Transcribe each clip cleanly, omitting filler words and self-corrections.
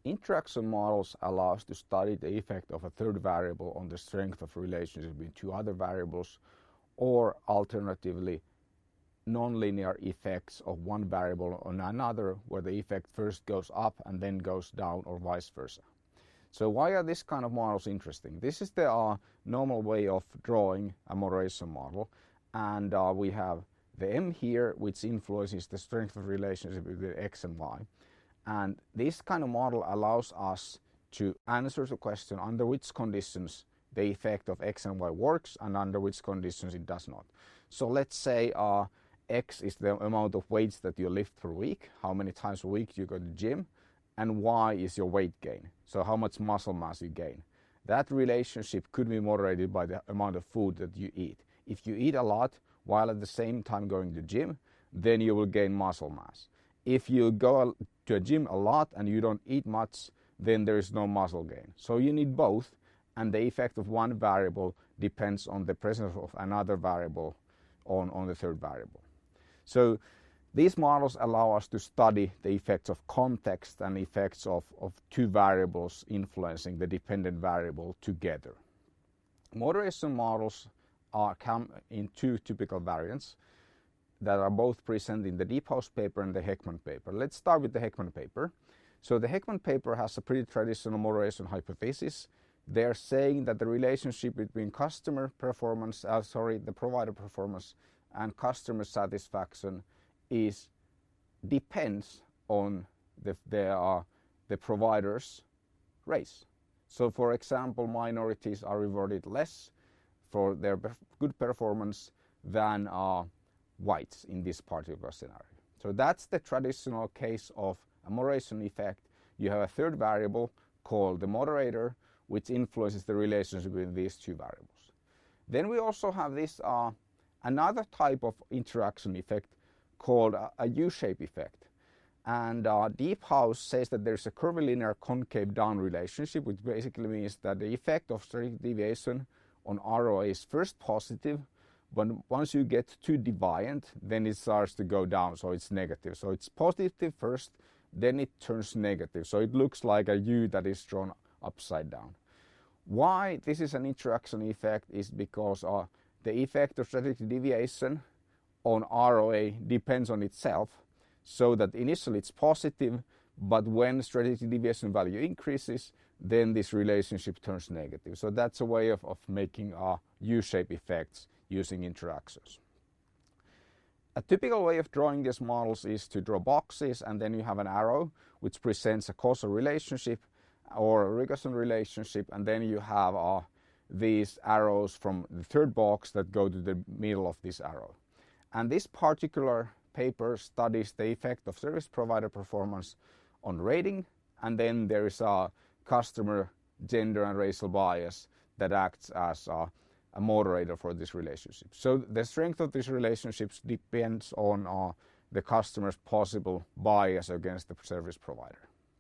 Interaction models allow us to study the effect of a third variable on the strength of relationship between two other variables, or alternatively, nonlinear effects of one variable on another, where the effect first goes up and then goes down, or vice versa. So why are this kind of models interesting? This is the normal way of drawing a moderation model, and we have the M here, which influences the strength of relationship between X and Y. And this kind of model allows us to answer the question under which conditions the effect of X and Y works and under which conditions it does not. So let's say X is the amount of weights that you lift per week, how many times a week you go to the gym, and Y is your weight gain, so how much muscle mass you gain. That relationship could be moderated by the amount of food that you eat. If you eat a lot while at the same time going to the gym, then you will gain muscle mass. If you go to a gym a lot and you don't eat much, then there is no muscle gain. So you need both, and the effect of one variable depends on the presence of another variable on the third variable. So these models allow us to study the effects of context and effects of two variables influencing the dependent variable together. Moderation models come in two typical variants that are both present in the Deephouse paper and the Heckman paper. Let's start with the Heckman paper. So the Heckman paper has a pretty traditional moderation hypothesis. They're saying that the relationship between the provider performance and customer satisfaction depends on the provider's race. So for example, minorities are rewarded less for their good performance than whites in this particular scenario. So that's the traditional case of a moderation effect. You have a third variable called the moderator, which influences the relationship between these two variables. Then we also have this another type of interaction effect called a U-shape effect. And Deephouse says that there's a curvilinear concave down relationship, which basically means that the effect of strategic deviation on ROA is first positive, but once you get too deviant, then it starts to go down, so it's negative. So it's positive first, then it turns negative. So it looks like a U that is drawn upside down. Why this is an interaction effect is because the effect of strategic deviation on ROA depends on itself, so that initially it's positive, but when strategic deviation value increases, then this relationship turns negative. So that's a way of making U-shape effects using interactions. A typical way of drawing these models is to draw boxes, and then you have an arrow which presents a causal relationship or a regression relationship, and then you have these arrows from the third box that go to the middle of this arrow. And this particular paper studies the effect of service provider performance on rating, and then there is a customer gender and racial bias that acts as a moderator for this relationship. So the strength of these relationships depends on the customer's possible bias against the service provider.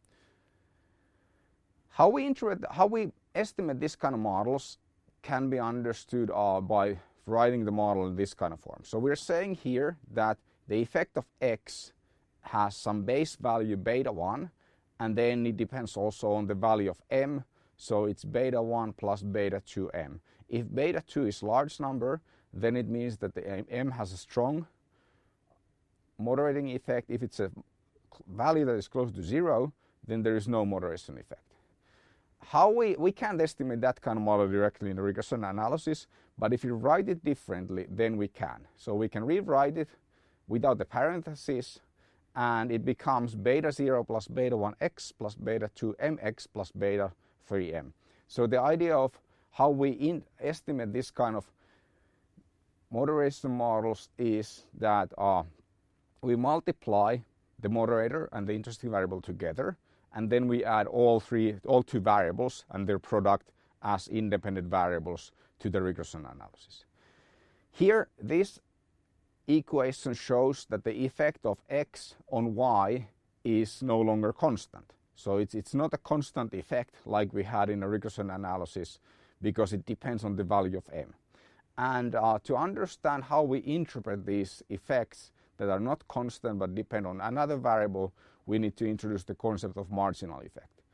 How we estimate this kind of models can be understood by writing the model in this kind of form. So we're saying here that the effect of X has some base value beta 1, and then it depends also on the value of M, so it's beta 1 plus beta 2M. If beta 2 is large number, then it means that the M has a strong moderating effect. If it's a value that is close to 0, then there is no moderation effect. How we can't estimate that kind of model directly in the regression analysis, but if you write it differently, then we can. So we can rewrite it without the parentheses, and it becomes beta 0 plus beta 1x plus beta 2mx plus beta 3m. So the idea of how we estimate this kind of moderation models is that we multiply the moderator and the interesting variable together, and then we add all two variables and their product as independent variables to the regression analysis. Here, this equation shows that the effect of X on Y is no longer constant. So it's not a constant effect like we had in a regression analysis, because it depends on the value of M. And to understand how we interpret these effects that are not constant but depend on another variable, we need to introduce the concept of marginal effect.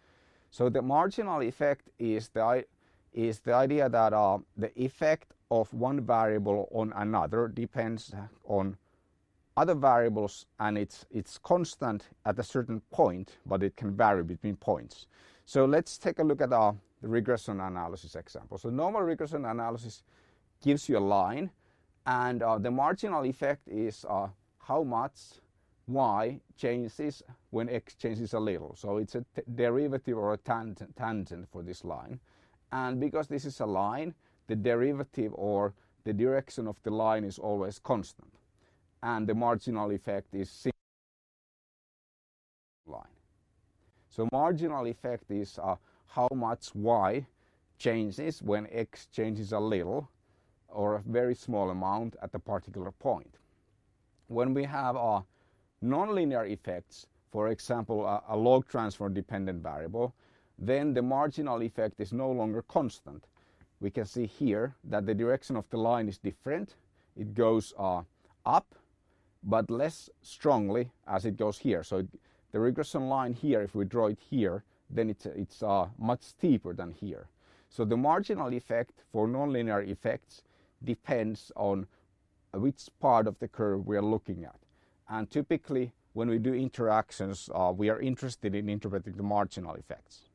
So the marginal effect is the idea that the effect of one variable on another depends on other variables, and it's constant at a certain point, but it can vary between points. So let's take a look at the regression analysis example. So normal regression analysis gives you a line, and the marginal effect is how much y changes when x changes a little. So it's a derivative or a tangent for this line. And because this is a line, the derivative or the direction of the line is always constant. And the marginal effect is line. So marginal effect is how much y changes when x changes a little or a very small amount at a particular point. When we have nonlinear effects, for example, a log transform dependent variable, then the marginal effect is no longer constant. We can see here that the direction of the line is different. It goes up, but less strongly as it goes here. So the regression line here, if we draw it here, then it's much steeper than here. So the marginal effect for nonlinear effects depends on which part of the curve we are looking at. And typically, when we do interactions, we are interested in interpreting the marginal effects.